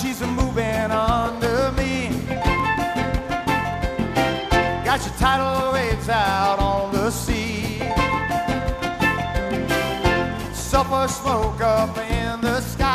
she's a moving under me. Got your tidal waves out on the sea. Sulfur smoke up in the sky.